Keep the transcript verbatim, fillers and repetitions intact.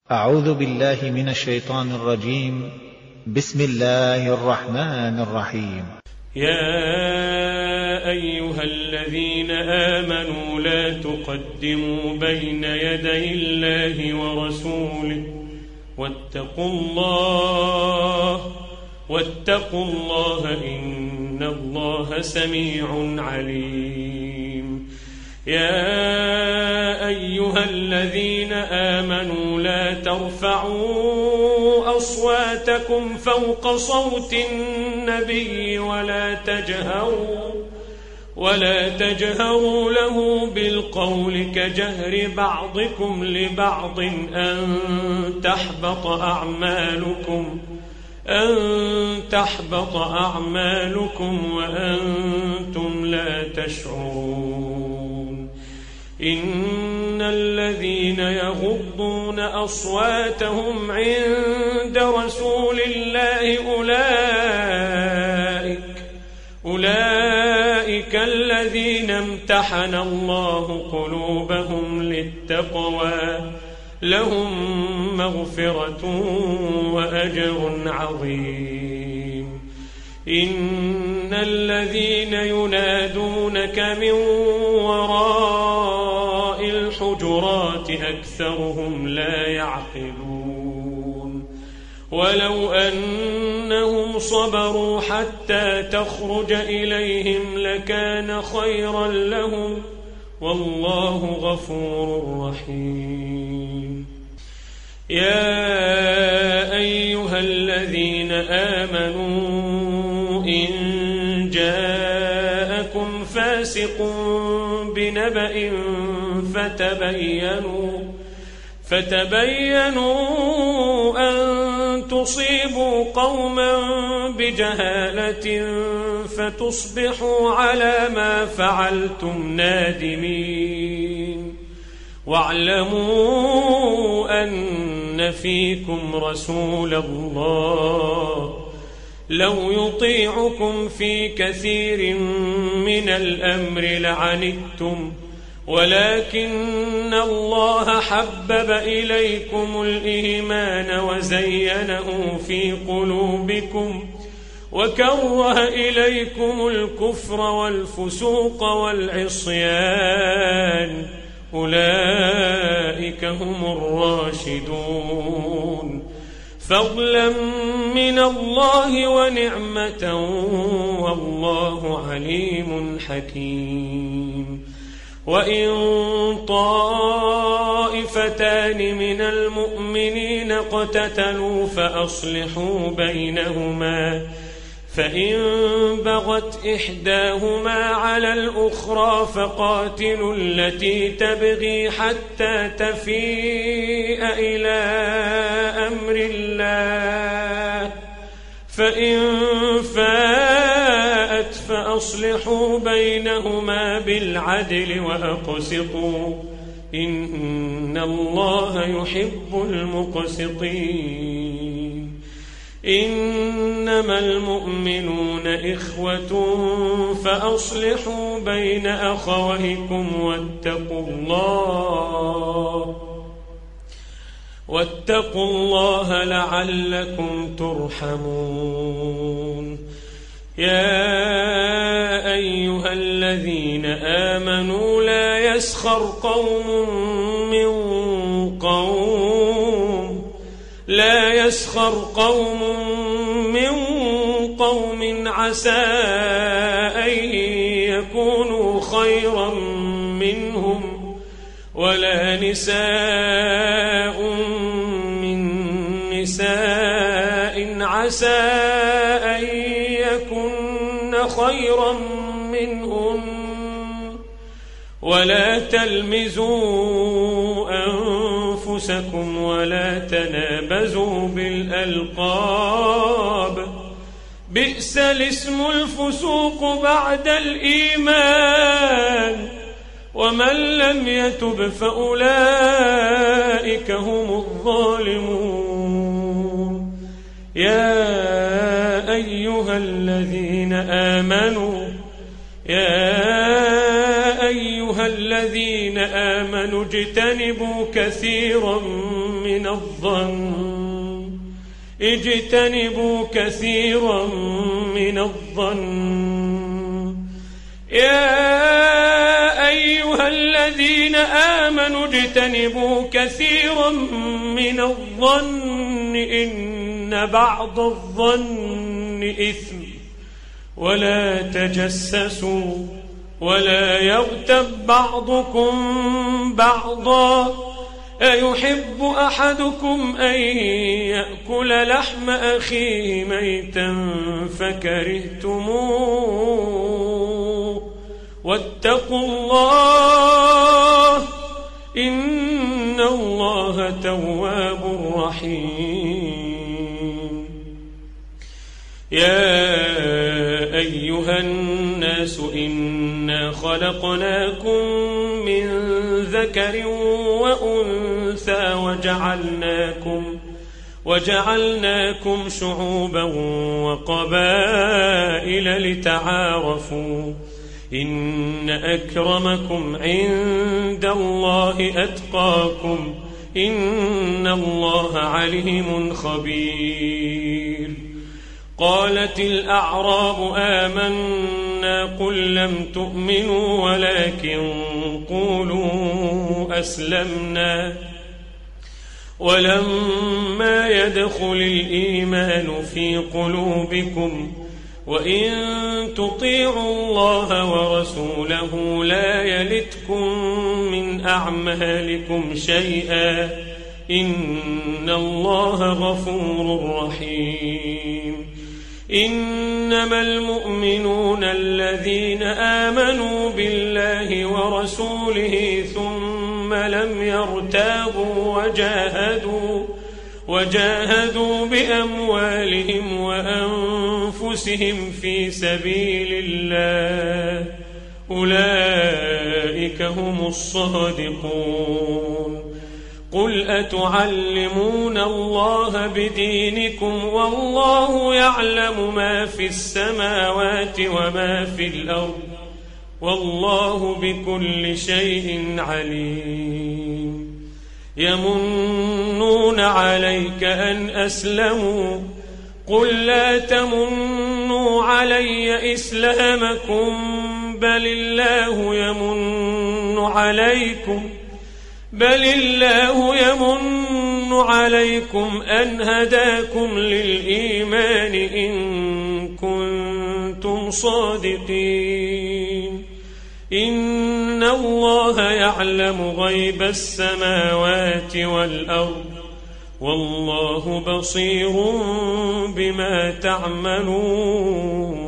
أعوذ بالله من الشيطان الرجيم. بسم الله الرحمن الرحيم. يا أيها الذين آمنوا لا تقدموا بين يدي الله ورسوله واتقوا الله واتقوا الله إن الله سميع عليم. يا أيها الذين آمنوا لا ترفعوا أصواتكم فوق صوت النبي ولا تجهروا ولا تجهروا له بالقول كجهر بعضكم لبعض أن تحبط أعمالكم أن تحبط أعمالكم وأنتم لا تشعرون. إن الذين يغضون أصواتهم عند رسول الله أولئك أولئك الذين امتحن الله قلوبهم للتقوى لهم مغفرة وأجر عظيم. إن الذين ينادونك من وراء الحجرات أكثرهم لا يعقلون. ولو أنهم صبروا حتى تخرج إليهم لكان خيرا لهم والله غفور رحيم. يا أيها الذين آمنوا إن جاءكم فاسق بنبأ فتبينوا فتبينوا أن تصيبوا قوما بجهالة فتصبحوا على ما فعلتم نادمين. واعلموا أن فيكم رسول الله لو يطيعكم في كثير من الأمر لعنتم ولكن الله حبب إليكم الإيمان وزينه في قلوبكم وكره إليكم الكفر والفسوق والعصيان أولئك هم الراشدون فضلا من الله ونعمة والله عليم حكيم. وإن طائفتان من المؤمنين اقتتلوا فأصلحوا بينهما فإن بغت إحداهما على الأخرى فقاتلوا التي تبغي حتى تفيء إلى أمر الله فإن فاءت فأصلحوا بينهما بالعدل وأقسطوا إن الله يحب المقسطين. إنما المؤمنون إخوة فأصلحوا بين أخويكم واتقوا الله واتقوا الله لعلكم ترحمون. يا أيها الذين آمنوا لا يسخر قوم من قوم لا يسخر قوم من قوم عسى أن يكونوا خيرا منهم ولا نساء من نساء عسى أن يكن خيرا منهن ولا تلمزوا أنفسكم ولا تنابزوا بالألقاب بئس الاسم الفسوق بعد الإيمان ومن لم يتب فأولئك هم الظالمون. يا أيها الذين آمنوا يا أيها الذين آمنوا اجتنبوا كثيرا من الظن اجتنبوا كثيرا من الظن يا أيها الذين آمنوا اجتنبوا كثيرا من الظن إن بعض الظن إثم ولا تجسسوا ولا يغتب بعضكم بعضا أيحب أحدكم أن يأكل لحم أخيه ميتا فكرهتموه واتقوا الله إن الله تواب رحيم. يا أيها الناس إنا خلقناكم من ذكر وأنثى وجعلناكم وجعلناكم شعوبا وقبائل لتعارفوا إن أكرمكم عند الله أتقاكم إن الله عليم خبير. قالت الأعراب آمنا قل لم تؤمنوا ولكن قولوا أسلمنا ولما يدخل الإيمان في قلوبكم وإن تطيعوا الله ورسوله لا يلتكم من أعمالكم شيئا إن الله غفور رحيم. إنما المؤمنون الذين آمنوا بالله ورسوله ثم لم يرتابوا وجاهدوا وجاهدوا بأموالهم وأنفسهم في سبيل الله أولئك هم الصادقون. قل أتعلمون الله بدينكم والله يعلم ما في السماوات وما في الأرض والله بكل شيء عليم. يمنون عليك أن أسلموا قل لا تمنوا علي إسلامكم بل الله يمن عليكم بل الله يمن عليكم أن هداكم للإيمان إن كنتم صادقين. إن الله يعلم غيب السماوات والأرض والله بصير بما تعملون.